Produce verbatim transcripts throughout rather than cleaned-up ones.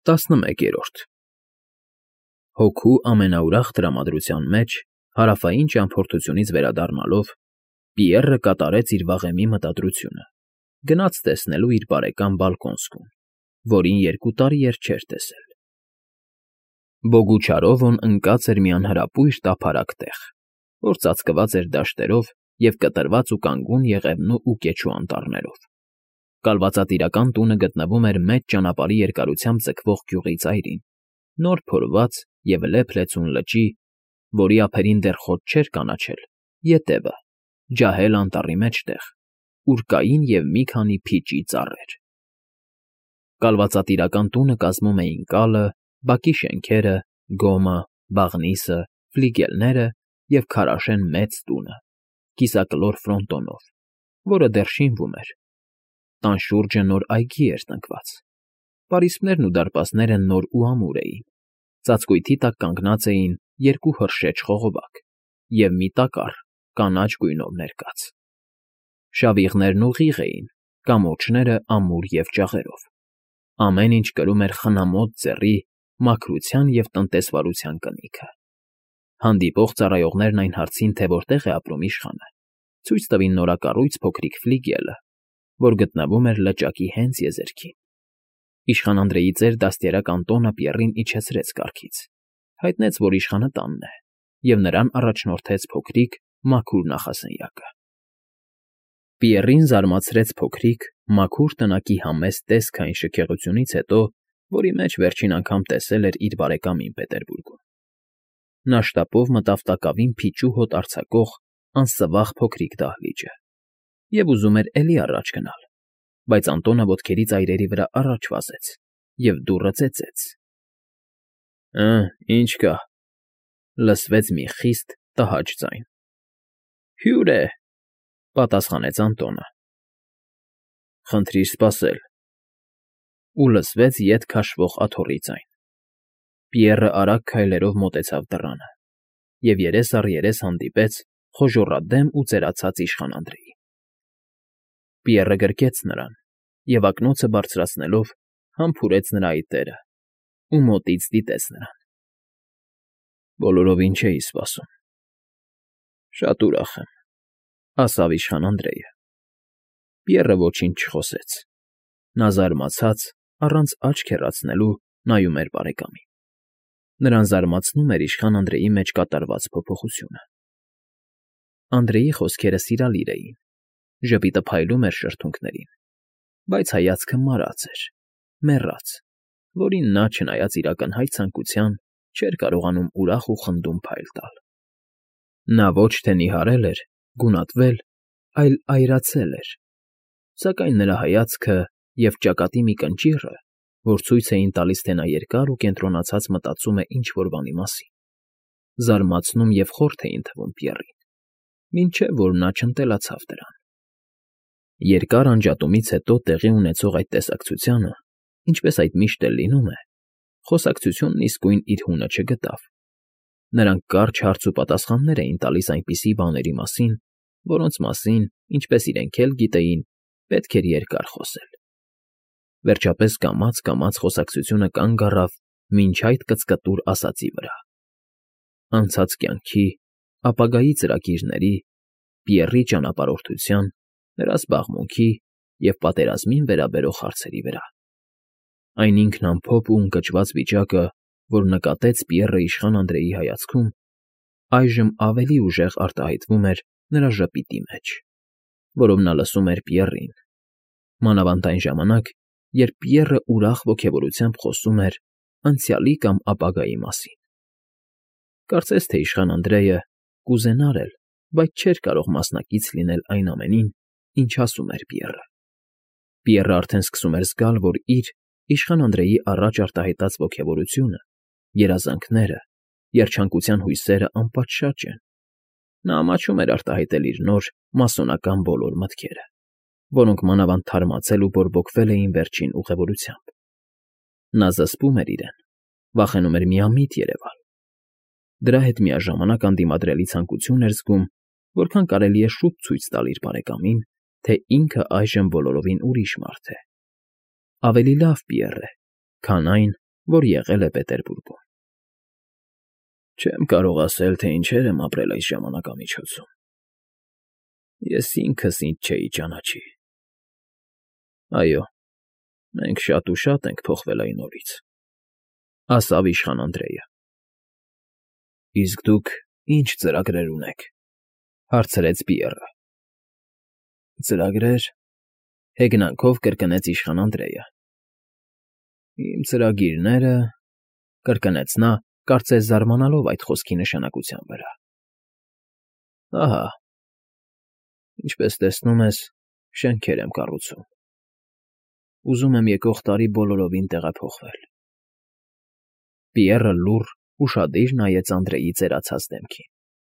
Տասնմեկերորդ Հոգու ամենաուրախ տրամադրության մեջ, հարավային ճամփորդությունից վերադառնալով, Պիեռը կատարեց իր վաղեմի մտադրությունը, գնաց տեսնելու իր բարեկամ Բալկոնսկուն, որին երկու տարի էր չէր տեսել։ Բոգուչարովոն ընկած էր մի անհրապույր տափարակ տեղ, որ ծածկված էր դաշտերով և կտրված ու կանգուն եղևնու ու կեչու անտառներով։ Կալվածատիրական տունը գտնվում էր մեծ ճանապարհի երկարությամբ ձգվող գյուղի ծայրին, նոր փորված և լեփ֊լեցուն լճի, որի ափերին դեռ խոտ չէր կանաչել, ետևը, ջահել անտառի մեջտեղ, ուր կային և մի քանի փիճի ծառեր։ Կալվածատիրական տունը կազմում էին կալը, բակի շենքերը, գոմը, բաղնիսը, ֆլիգելները և քարաշեն մեծ տունը, կիսակլոր ֆրոնտոնով, որը դեռ շինվում էր։ Տան շուրջը նոր այգի էր տնկված։ Պարիսպներն ու դարպասները նոր ու ամուր էին, ծածկույթի տակ կանգնած էին երկու հրշեջ խողովակ և մի տակառ կանաչ գույնով ներկած։ Շավիղներն ուղիղ էին, կամուրջները ամուր և ճաղերով։ Ամեն ինչ կրում էր խնամոտ ձեռի, մաքրության և տնտեսվարության կնիքը։ Հանդիպող ծառայողներն այն հարցին, թե որտեղ է ապրում իշխանը, ցույց տվին նորակառույց փոքրիկ ֆլիգելը, որ գտնվում էր լճակի հենց եզերքին։ Իշխան Անդրեի ծեր դաստիարակ Անտոնը Պիեռին իջեցրեց կառքից, հայտնեց, որ իշխանը տանն է, և նրան առաջնորդեց փոքրիկ, մաքուր նախասենյակը։ Պիեռին զարմացրեց փոքրիկ, մաքուր տնակի համեստ տեսքը այն շքեղությունից հետո, որի մեջ վերջին անգամ տեսել էր իր բարեկամին Պետերբուրգում։ Նա շտապով մտավ տակավին փիճու հոտ արձակող անսվաղ փոքրիկ դահլիճը և ուզում էր էլի առաջ գնալ, բայց Անտոնը ոտքերի ծայրերի վրա առաջ վազեց և դուռը ծեծեց։ «Ը՜, ինչ կա», լսվեց մի խիստ տհաճ ձայն։ «Հյուր է», պատասխանեց Անտոնը։ «Խնդրիր սպասել», ու լսվեց ետ քաշվող աթոռի ձայն։ Պիեռը արագ քայլերով մոտեցավ դռանը և երես առ երես հանդիպեց խոժոռադեմ ու ծերացած իշխան Անդրեին։ Պիեռը գրկեց նրան և ակնոցը բարձրացնելով համբուրեց նրա այտերը ու մոտից դիտեց նրան։ «Բոլորովին չէի սպասում»։ «Շատ ուրախ եմ», ասավ իշխան Անդրեյը։ Պիեռը ոչինչ չխոսեց։ Նա զարմացած, առանց աչք հեռացնելու նայում էր բարեկամին։ Նրան զարմացնում էր իշխան Անդրեի մեջ կատարված փոփոխությունը։ Անդրեի խոսքերը սիրալիր էին, ժպիտը փայլում էր շրթունքներին, բայց հայացքը մարած էր, մեռած, որին նա, չնայած իր ակնհայտ ցանկության, չէր կարողանում ուրախ ու խնդուն փայլ տալ։ Նա ոչ թե նիհարել էր, գունատվել, այլ այրացել էր, սակայն նրա հայացքը և ճակատի մի կնճիռը, որ ցույց էին տալիս, թե նա երկար ու կենտրոնացած մտածում է ինչ֊որ բանի մասին, զարմացնում և խորթ էին թվում Պիեռին, մինչև որ նա չընտելացավ դրան։ Երկար անջատումից հետո տեղի ունեցող այդ տեսակցությանը, ինչպես այդ միշտ էլ լինում է, խոսակցությունն իսկույն իր հունը չգտավ։ Նրանք կարճ հարց ու պատասխաններ էին տալիս այնպիսի բաների մասին, որոնց մասին, ինչպես իրենք էլ գիտեին, պետք էր երկար խոսել։ Վերջապես կամաց֊կամաց խոսակցությունը կանգ առավ մինչ այդ կծկտուր ասածի վրա։ Անցած կյանքի, ապագայի ծրագիրների, Պիեռի ճանապարհորդության, նրա զբաղմունքի և պատերազմին վերաբերող հարցերի վրա։ Այն ինքն ամփոփ ու ընկճված վիճակը, որ նկատեց Պիեռը իշխան Անդրեի հայացքում, այժմ ավելի ուժեղ արտահայտվում էր նրա ժպիտի մեջ, որով նա լսում էր Պիեռին, մանավանդ այն ժամանակ, երբ Պիեռը ուրախ ոգևորությամբ խոսում էր անցյալի կամ ապագայի մասին։ Կարծես թե իշխան Անդրեյը կուզենար էլ, բայց չէր կարող մասնակից լինել այն ամենին, ինչ ասում էր Պիեռը։ Պիեռը արդեն սկսում էր զգալ, որ իր, իշխան Անդրեի առաջ արտահայտած ոգևորությունը, երազանքները, երջանկության հույսերը անպատշաճ են։ Նա ամաչում էր արտահայտել իր նոր, մասոնական բոլոր մտքերը, որոնք մանավանդ թարմացել ու բորբոքվել էին վերջին ուղևորությամբ։ Նա զսպում էր իրեն, վախենում էր միամիտ երևալ։ Դրա հետ միաժամանակ անդիմադրելի ցանկություն էր զգում, որքան կարելի է շուտ ցույց տալ իր բարեկամին, թե ինքը այժմ բոլորովին ուրիշ մարդ է։ Ավելի լավ Պիեռ է, քան այն, որ եղել է Պետերբուրգում։ Չեմ կարող ասել, թե ինչեր եմ ապրել այս ժամանակամիջոցում։ Ես ինքս ինձ չէի ճանաչի։ Այո, մենք շատ ու շատ ենք փոխվել այն օրից, ասավ իշխան Անդրեյը։ Իսկ դուք ինչ ծրագրեր ունեք, հարցրեց Պիեռը։ Ծրագրեր, հեգնանքով կրկնեց իշխան Անդրեյը։ Իմ ծրագիրները, կրկնեց նա, կարծես զարմանալով այդ խոսքի նշանակության վրա։ Ահա, ինչպես տեսնում ես, շենքեր եմ կառուցում։ Ուզում եմ եկող տարի բոլորովին տեղափոխվել։ Պիեռը լուռ, ուշադիր նայեց Անդրեյի ծերացած դեմքին։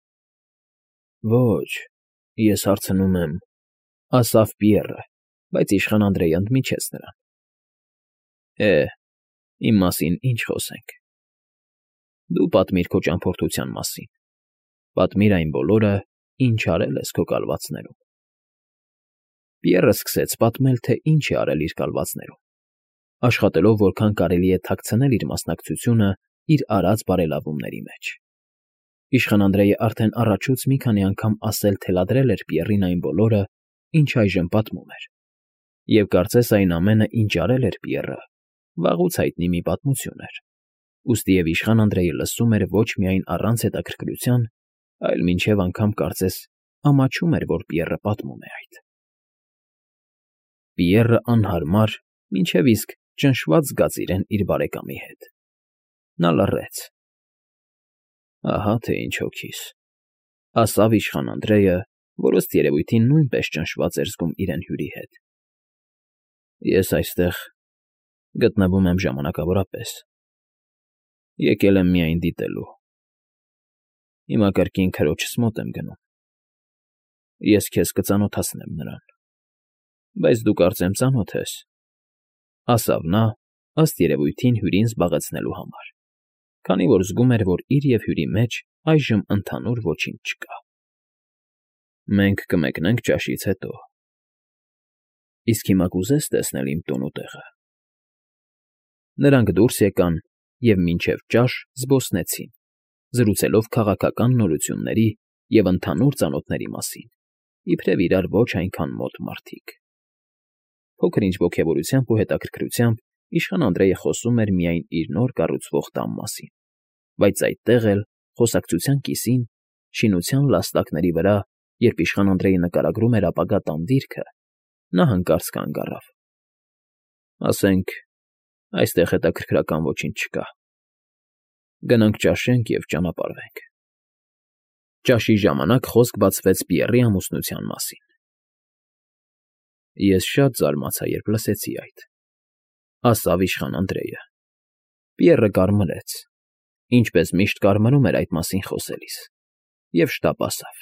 Ոչ, ես հարցնում եմ, ասավ Պիեռը, բայց իշխան Անդրեյը ընդմիջեց նրան։ Է, իմ մասին ինչ խոսենք։ Դու պատմիր քո ճամփորդության մասին։ Պատմիր այն բոլորը, ինչ արել ես քո կալվածներում։ Պիեռը սկսեց պատմել, թե ինչ է արել իր կալվածներում, աշխատելով որքան կարելի է թաքցնել իր մասնակցությունը իր արած բարելավումների մեջ։ Իշխան Անդրեյը արդեն առաջուց մի քանի անգամ ասել թելադրել էր Պիեռին այն բոլորը, ինչ այժմ պատմում էր, և կարծես այն ամենը, ինչ արել էր Պիեռը, վաղուց հայտնի մի պատմություն էր, ուստի և իշխան Անդրեյը լսում էր ոչ միայն առանց հետաքրքրության, այլ մինչև անգամ կարծես ամաչում էր, որ Պիեռը պատմում է այդ։ Պիեռը անհարմար, մինչև իսկ ճնշված զգաց իրեն իր բարեկամի հետ։ Նա լռեց։ Ահա թե ինչ հոգիս, ասավ իշխան Անդրեյը, որ ըստ երևույթին նույնպես ճնշված էր զգում իրեն հյուրի հետ։ Ես այստեղ գտնվում եմ ժամանակավորապես։ Եկել եմ միայն դիտելու։ Հիմա կրկին քրոջս մոտ եմ գնում։ Ես քեզ կծանոթացնեմ նրան։ Բայց դու կարծեմ ծանոթ ես, ասավ նա, ըստ երևույթին հյուրին զբաղեցնելու համար, քանի որ զգում էր, որ իր և հյուրի մեջ այժմ ընդհանուր ոչինչ չկա։ Մենք կմեկնենք ճաշից հետո։ Իսկ հիմա կուզես տեսնել իմ տուն ու տեղը։ Նրանք դուրս եկան և մինչև ճաշ զբոսնեցին, զրուցելով քաղաքական նորությունների և ընդհանուր ծանոթների մասին, իբրև իրար ոչ այնքան մոտ մարդիկ։ Փոքր-ինչ ոգևորությամբ ու հետաքրքրությամբ իշխան Անդրեյը խոսում էր միայն իր նոր կառուցվող տան մասին, բայց այդտեղ էլ, խոսակցության կիսին, շինության լաստակների վրա, երբ իշխան Անդրեյը նկարագրում էր ապագա տան դիրքը, նա հանկարծ կանգ առավ։ Ասենք, այստեղ հետաքրքրական ոչինչ չկա։ Գնանք ճաշենք և ճանապարհվենք։ Ճաշի ժամանակ խոսք բացվեց Պիեռի ամուսնության մասին։ Ես շատ զարմացա, երբ լսեցի այդ, ասավ իշխան Անդրեյը։ Պիեռը կարմրեց, ինչպես միշտ կարմրում էր այդ մասին խոսելիս, և շտապ ասավ.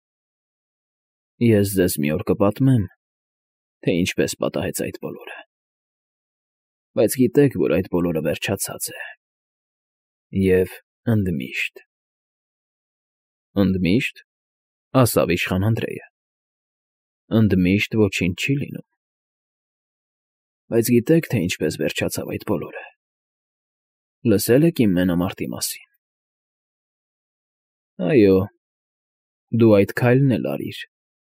Ես ձեզ մի օր կպատմեմ, թե ինչպես պատահեց այդ բոլորը։ Բայց գիտեք, որ այդ բոլորը վերջացած է։ Եվ ընդմիշտ։ Ընդմիշտ, ասավ իշխան Անդրեյը։ Ընդմիշտ ոչինչ չի լինում։ Բայց գիտեք, թե ինչպես վերջացավ այդ բոլորը։ Լսել եք իմ մենամարտի մասին։ Այո, դու այդ քայլն էլ արիր։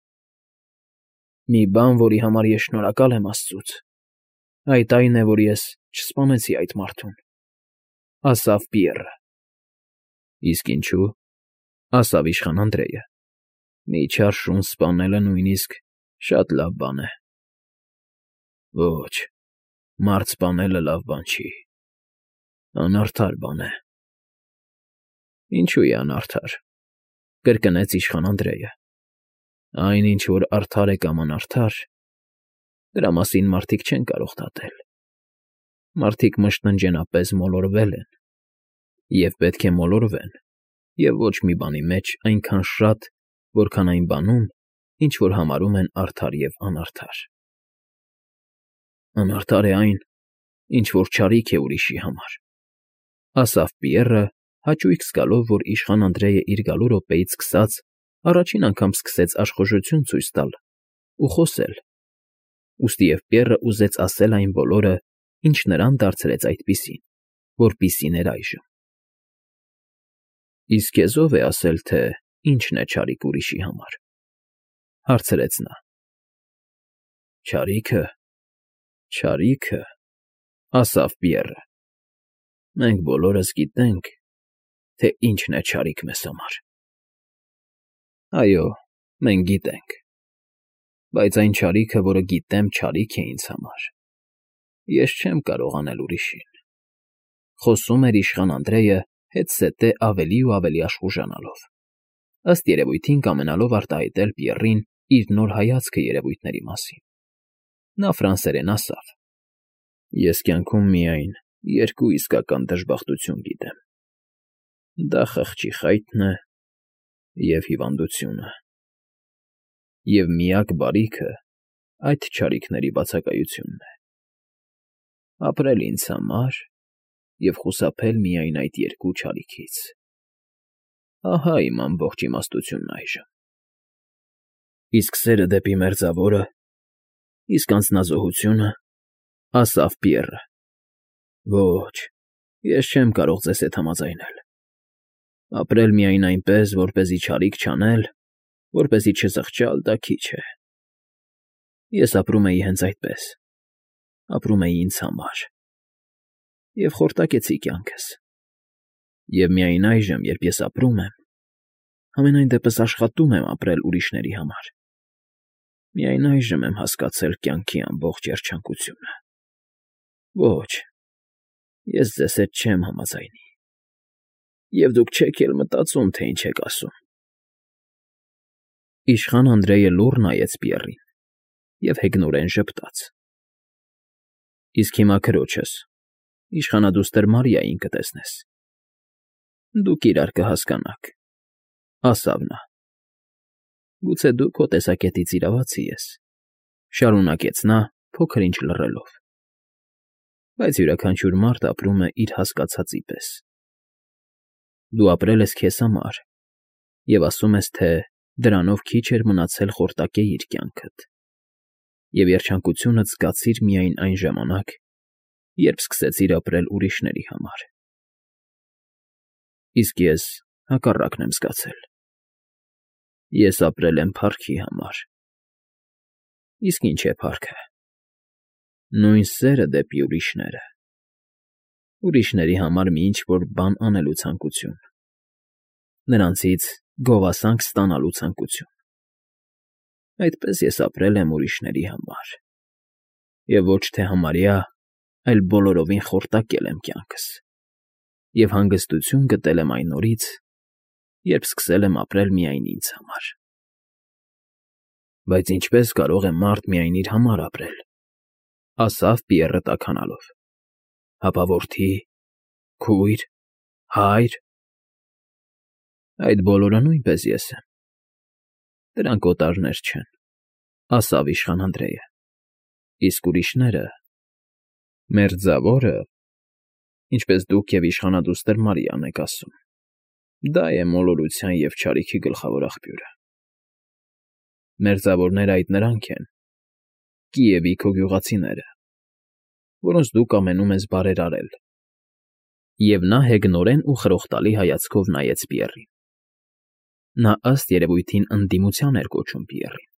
Մի բան, որի համար ես շնորհակալ եմ աստծուց, այդ այն է, որ ես չսպանեցի այդ մարդուն, ասավ Պիեռը։ Իսկ ինչու՞, ասավ իշխան Անդրեյը։ Մի չար շուն սպանելը նույնիսկ շատ լավ բան է։ Ոչ, մարդ սպանելը լավ բան չի, անարդար բան է։ Ինչու է անարդար, կրկնեց իշխան Անդրեյը։ Այն, ինչ որ արդար է կամ անարդար, դրա մասին մարդիկ չեն կարող դատել։ Մարդիկ մշտնջենապես մոլորվել են, և պետք է մոլորվեն, և ոչ մի բանի մեջ այնքան շատ, որքան այն բանում, ինչ որ համարում են արդար և անարդար։ Անարդար է այն, ինչ որ չարիք է ուրիշի համար, ասավ Պիեռը, հաճույք զգալով, որ իշխան Անդրեյը իր գալու րոպեից սկսած առաջին անգամ սկսեց աշխուժություն ցույց տալ ու խոսել, ուստի և Պիեռը ուզեց ասել այն բոլորը, ինչ նրան դարձրեց այդպիսին, որպիսիներ այժմ։ Իսկ քեզ ով է ասել, թե ինչն է չարիք ուրիշի համար, հարցրեց նա։ Չարիքը, չարիքը, ասավ Պիեռը, մենք բոլորս գիտենք, թե ինչն է չարիք մեզ համար։ Այո, մենք գիտենք, բայց այն չարիքը, որը գիտեմ, չարիք է ինձ համար, ես չեմ կարող անել ուրիշին, խոսում էր իշխան Անդրեյը հետզհետե ավելի ու ավելի աշխուժանալով, ըստ երևույթին կամենալով արտահայտել Պիեռին իր նոր հայացքը երևույթների մասին։ Նա ֆրանսերեն ասավ. Ես կյանքում միայն երկու իսկական դժբախտություն գիտեմ. դա խղճի խայթն է և հիվանդությունը։ Եվ միակ բարիքը այդ չարիքների բացակայությունն է։ Ապրել ինձ համար և խուսափել միայն այդ երկու չարիքից։ Ահա իմ ամբողջ իմաստությունն այժմ։ Իսկ սերը դեպի մերձավորը, իսկ անձնազոհությունը, ասավ Պիեռը։ Ոչ, ես չեմ կարող ձեզ հետ համաձայնել։ Ապրել միայն այնպես, որպեսզի չարիք չանել, որպեսզի չզղջալ, դա քիչ է։ Ես ապրում էի հենց այդպես, ապրում էի ինձ համար և խորտակեցի կյանքս։ Եվ միայն այժմ, երբ ես ապրում եմ, համենայն դեպս աշխատում եմ ապրել ուրիշների համար, միայն այժմ եմ հասկացել կյանքի ամբողջ երջանկությունը։ Ոչ, ես ձեզ հետ չեմ համաձայնի, և դուք չեք էլ մտածում, թե ինչ եք ասում։ Իշխան Անդրեյը լուռ նայեց Պիեռին և հեգնորեն ժպտաց։ Իսկ հիմա քրոջս, իշխանադուստր Մարիային կտեսնես։ Դուք իրար կհասկանաք, ասավ նա։ Գուցե դու քո տեսակետից իրավացի ես, շարունակեց նա, փոքր-ինչ լռելով, բայց յուրաքանչյուր մարդ ապրում է իր հասկացածի պես։ Դու ապրել ես քեզ համար և ասում ես, թե դրանով քիչ էր մնացել խորտակեիր կյանքդ, և երջանկությունդ զգացիր միայն այն ժամանակ, երբ սկսեցիր ապրել ուրիշների համար։ Իսկ ես հակառակն եմ զգացել։ Ես ապրել եմ փառքի համար։ Իսկ ինչ է փառքը։ Նույն սերը դեպի ուրիշները։ Ուրիշների համար մի ինչ֊որ բան անելու ցանկություն։ Նրանցից գովասանք ստանալու ցանկություն։ Այդպես ես ապրել եմ ուրիշների համար։ Եվ ոչ թե համարյա, այլ բոլորովին խորտակել եմ կյանքս։ Եվ հանգստություն գտել եմ այն օրից, երբ սկսել եմ ապրել միայն ինձ համար։ Բայց ինչպե՞ս կարող է մարդ միայն իր համար ապրել, ասավ Պիեռը տաքանալով։ Հապա որդի, քույր, հայր… Այդ բոլորը նույնպես ես եմ։ Դրանք օտարներ չեն, ասավ իշխան Անդրեյը։ Իսկ ուրիշները… Մերձավորը, ինչպես դուք և իշխանադուստր Մարիան եք ասում, դա է մոլորության և չարիքի գլխավոր աղբյուրը։ Մերձավորները այդ նրանք են, Կիևի քո գյուղացիները, որոնց դու կամենում ես բարերարել։ Եվ նա հեգնորեն ու խրոխտալի հայացքով նայեց Պիեռին։ Նա ըստ երևույթին ընդդիմության էր կոչում Պիեռին։